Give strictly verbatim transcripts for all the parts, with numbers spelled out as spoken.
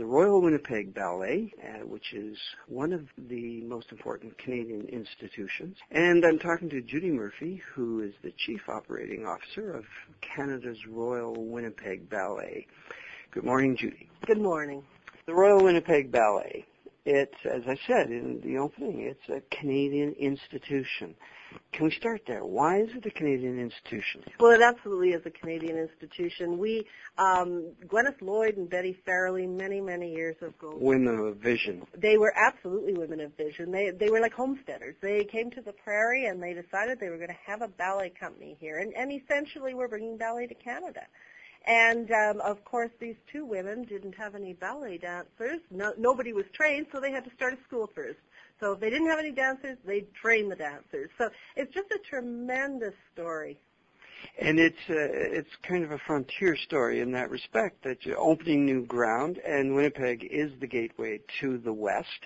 the Royal Winnipeg Ballet, uh, which is one of the most important Canadian institutions. And I'm talking to Judy Murphy, who is the Chief Operating Officer of Canada's Royal Winnipeg Ballet. Good morning, Judy. Good morning. The Royal Winnipeg Ballet, it's, as I said in the opening, it's a Canadian institution. Can we start there? Why is it a Canadian institution? Well, it absolutely is a Canadian institution. We, um, Gwyneth Lloyd and Betty Farrelly, many, many years ago. Women of vision. They were absolutely women of vision. They they were like homesteaders. They came to the prairie and they decided they were going to have a ballet company here, and, and essentially we're bringing ballet to Canada. And, um, of course, these two women didn't have any ballet dancers. No, nobody was trained, so they had to start a school first. So if they didn't have any dancers, they'd train the dancers. So it's just a tremendous story. And it's uh, it's kind of a frontier story in that respect, that you're opening new ground, and Winnipeg is the gateway to the West.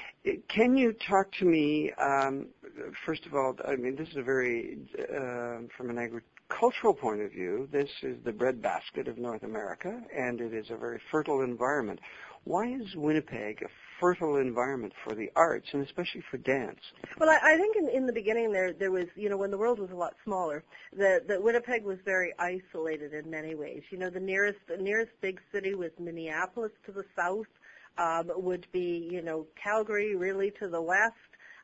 Can you talk to me, um, first of all, I mean, this is a very, uh, from an agricultural point of view, this is the breadbasket of North America, and it is a very fertile environment. Why is Winnipeg a fertile environment for the arts, and especially for dance? Well, I, I think in, in the beginning there there was, you know, when the world was a lot smaller, that that Winnipeg was very isolated in many ways. You know, the nearest the nearest big city was Minneapolis to the south, um, would be, you know, Calgary really to the west,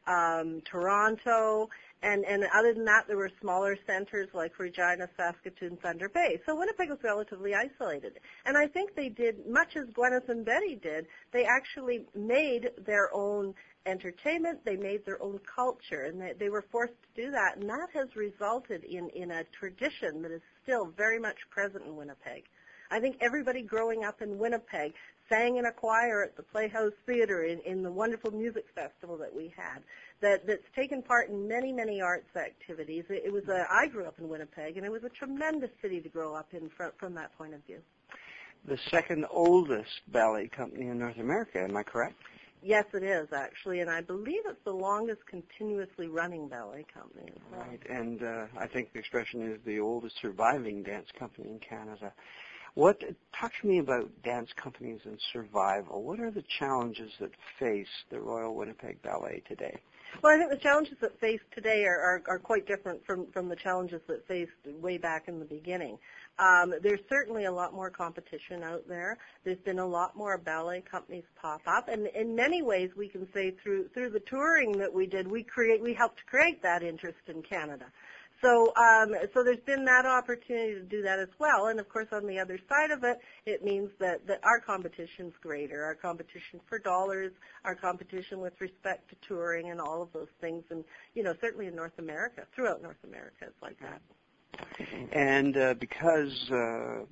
um, Toronto. And, and other than that, there were smaller centers like Regina, Saskatoon, Thunder Bay. So Winnipeg was relatively isolated. And I think they did, much as Gwyneth and Betty did, they actually made their own entertainment, they made their own culture, and they, they were forced to do that. And that has resulted in, in a tradition that is still very much present in Winnipeg. I think everybody growing up in Winnipeg sang in a choir at the Playhouse Theatre in, in the wonderful music festival that we had, that, that's taken part in many, many arts activities. It, it was a, I grew up in Winnipeg, and it was a tremendous city to grow up in from, from that point of view. The second oldest ballet company in North America, am I correct? Yes, it is, actually, and I believe it's the longest continuously running ballet company as well. Right, and uh, I think the expression is the oldest surviving dance company in Canada. What, talk to me about dance companies and survival. What are the challenges that face the Royal Winnipeg Ballet today? Well, I think the challenges that face today are, are, are quite different from, from the challenges that faced way back in the beginning. Um, there's certainly a lot more competition out there. There's been a lot more ballet companies pop up, and in many ways we can say through through the touring that we did, we create we helped create that interest in Canada. So, um, so there's been that opportunity to do that as well. And of course, on the other side of it, it means that, that our competition's greater. Our competition for dollars, our competition with respect to touring, and all of those things. And you know, certainly in North America, throughout North America, it's like that. And uh, because uh,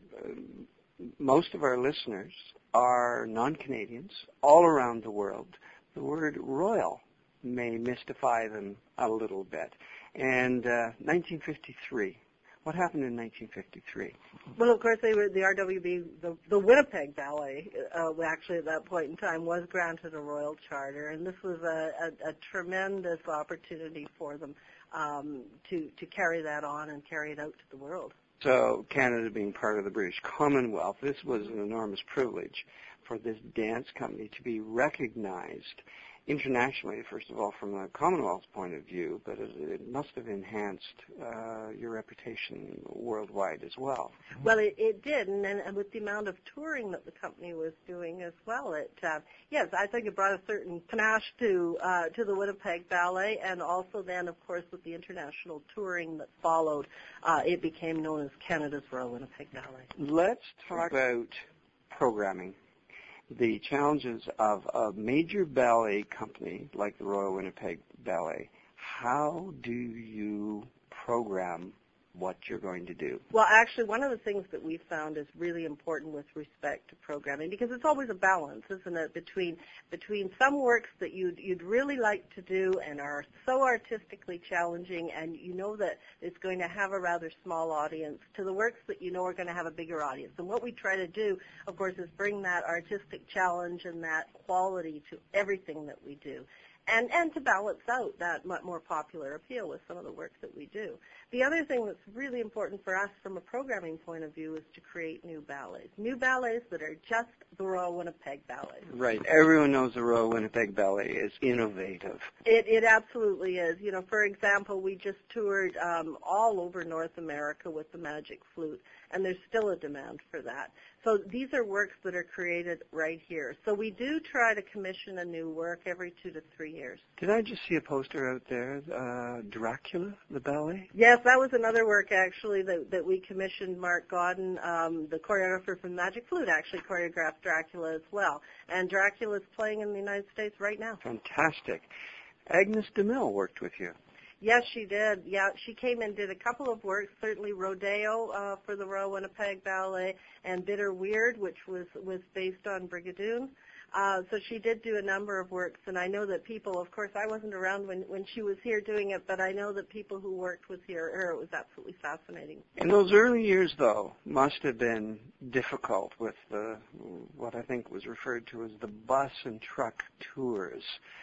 most of our listeners are non-Canadians all around the world, the word royal may mystify them a little bit. And uh, nineteen fifty-three, what happened in nineteen fifty-three? Well, of course, they were, the R W B, the, the Winnipeg Ballet, uh, actually at that point in time, was granted a royal charter, and this was a, a, a tremendous opportunity for them um, to, to carry that on and carry it out to the world. So Canada being part of the British Commonwealth, this was an enormous privilege for this dance company to be recognized internationally, first of all, from the Commonwealth's point of view, but it, it must have enhanced uh, your reputation worldwide as well. Well, it, it did, and, and with the amount of touring that the company was doing as well, it uh, yes, I think it brought a certain panache to uh, to the Winnipeg Ballet, and also then, of course, with the international touring that followed, uh, it became known as Canada's Royal Winnipeg Ballet. Let's talk about programming. The challenges of a major ballet company like the Royal Winnipeg Ballet. How do you program what you're going to do? Well, actually, one of the things that we've found is really important with respect to programming, because it's always a balance, isn't it, between between some works that you'd, you'd really like to do and are so artistically challenging, and you know that it's going to have a rather small audience, to the works that you know are going to have a bigger audience. And what we try to do, of course, is bring that artistic challenge and that quality to everything that we do. and, and to balance out that much more popular appeal with some of the work that we do. The other thing that's really important for us from a programming point of view is to create new ballets, new ballets that are just the Royal Winnipeg Ballet. Right. Everyone knows the Royal Winnipeg Ballet is innovative. It, it absolutely is. You know, for example, we just toured um, all over North America with the Magic Flute, and there's still a demand for that. So these are works that are created right here. So we do try to commission a new work every two to three years. Did I just see a poster out there, uh, Dracula, the ballet? Yes, that was another work actually that, that we commissioned. Mark Godden, um, the choreographer from Magic Flute, actually choreographed Dracula as well. And Dracula is playing in the United States right now. Fantastic. Agnes DeMille worked with you. Yes, she did. Yeah, she came and did a couple of works, certainly Rodeo uh, for the Royal Winnipeg Ballet and Bitter Weird, which was, was based on Brigadoon. Uh, so she did do a number of works, and I know that people, of course, I wasn't around when, when she was here doing it, but I know that people who worked with her, her, it was absolutely fascinating. In those early years, though, must have been difficult with the, what I think was referred to as the bus and truck tours.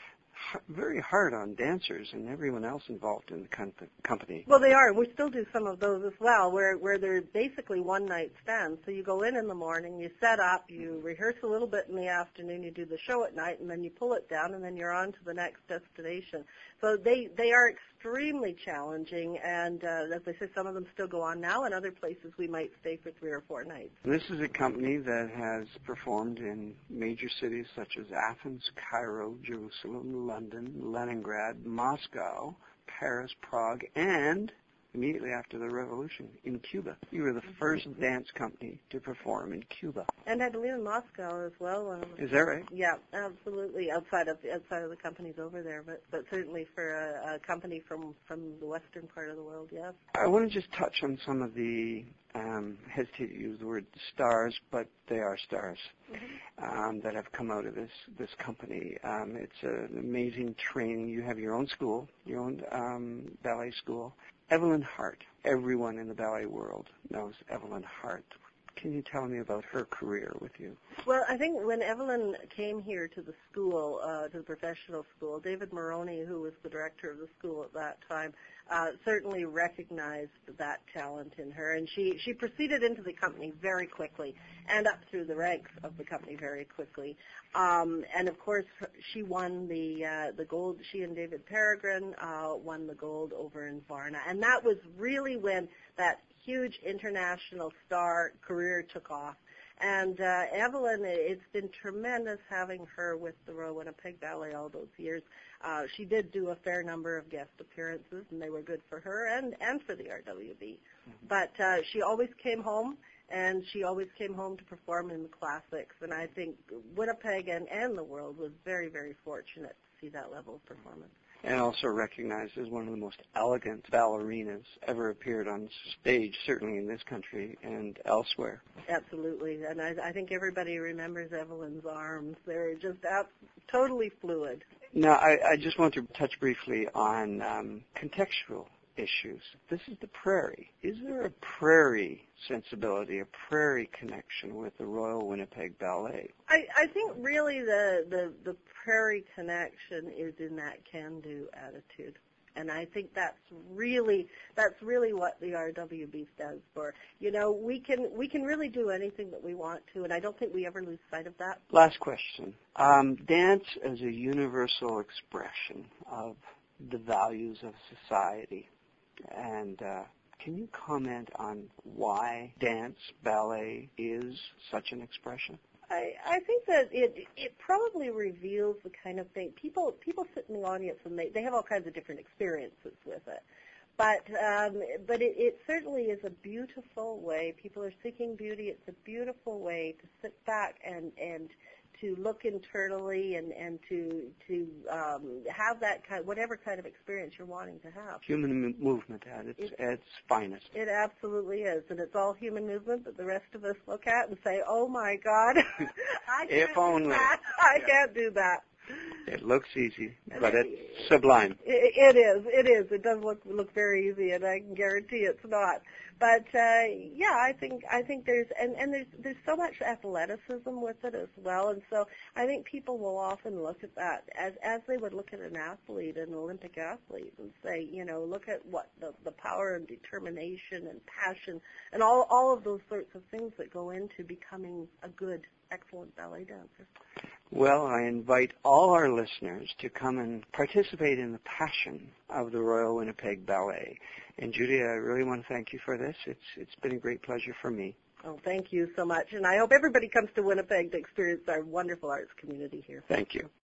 Very hard on dancers and everyone else involved in the com- company. Well, they are. We still do some of those as well, where where they're basically one-night stands. So you go in in the morning, you set up, you rehearse a little bit in the afternoon, you do the show at night, and then you pull it down, and then you're on to the next destination. So they, they are extremely challenging, and uh, as I said, some of them still go on now, and other places we might stay for three or four nights. This is a company that has performed in major cities such as Athens, Cairo, Jerusalem, London, Leningrad, Moscow, Paris, Prague, and immediately after the revolution in Cuba. You were the first dance company to perform in Cuba. And I believe in Moscow as well. Um, Is that right? Yeah, absolutely. Outside of outside of the companies over there, but but certainly for a, a company from from the western part of the world, yes. I want to just touch on some of the, um, hesitate to use the word stars, but they are stars, mm-hmm. um, that have come out of this this company. Um, it's an amazing training. You have your own school, your own um, ballet school. Evelyn Hart. Everyone in the ballet world knows Evelyn Hart. Can you tell me about her career with you? Well, I think when Evelyn came here to the school, uh, to the professional school, David Maroney, who was the director of the school at that time, uh, certainly recognized that talent in her, and she, she proceeded into the company very quickly and up through the ranks of the company very quickly. Um, and of course, she won the uh, the gold. She and David Peregrine uh, won the gold over in Varna, and that was really when that huge international star career took off. And uh, Evelyn, it's been tremendous having her with the Royal Winnipeg Ballet all those years. Uh, she did do a fair number of guest appearances, and they were good for her and, and for the R W B. Mm-hmm. But uh, she always came home, and she always came home to perform in the classics. And I think Winnipeg and, and the world was very, very fortunate to see that level of performance. And also recognized as one of the most elegant ballerinas ever appeared on stage, certainly in this country and elsewhere. Absolutely, and I, I think everybody remembers Evelyn's arms. They're just ab- totally fluid. Now, I, I just want to touch briefly on um, contextual issues. This is the prairie. Is there a prairie sensibility, a prairie connection with the Royal Winnipeg Ballet? I, I think really the, the, the prairie connection is in that can-do attitude. And I think that's really that's really what the R W B stands for. You know, we can we can really do anything that we want to, and I don't think we ever lose sight of that. Last question. Um, dance as a universal expression of the values of society. And uh, can you comment on why dance, ballet is such an expression? I, I think that it it probably reveals the kind of thing people people sit in the audience and they, they have all kinds of different experiences with it, but um, but it, it certainly is a beautiful way. People are seeking beauty. It's a beautiful way to sit back and and to look internally and and to to um, have that kind whatever kind of experience you're wanting to have. Human movement at its, at its finest. It absolutely is, and it's all human movement that the rest of us look at and say, "Oh my God, I can't if only. do that. I yeah. can't do that." It looks easy, but it's sublime. It, it is. It is. It does look look very easy, and I can guarantee it's not. But uh, yeah, I think I think there's and, and there's there's so much athleticism with it as well, and so I think people will often look at that as as they would look at an athlete, an Olympic athlete, and say, you know, look at what the the power and determination and passion and all all of those sorts of things that go into becoming a good, excellent ballet dancer. Well, I invite all our listeners to come and participate in the passion of the Royal Winnipeg Ballet. And Judy, I really want to thank you for this. It's it's been a great pleasure for me. Oh, thank you so much. And I hope everybody comes to Winnipeg to experience our wonderful arts community here. Thank you.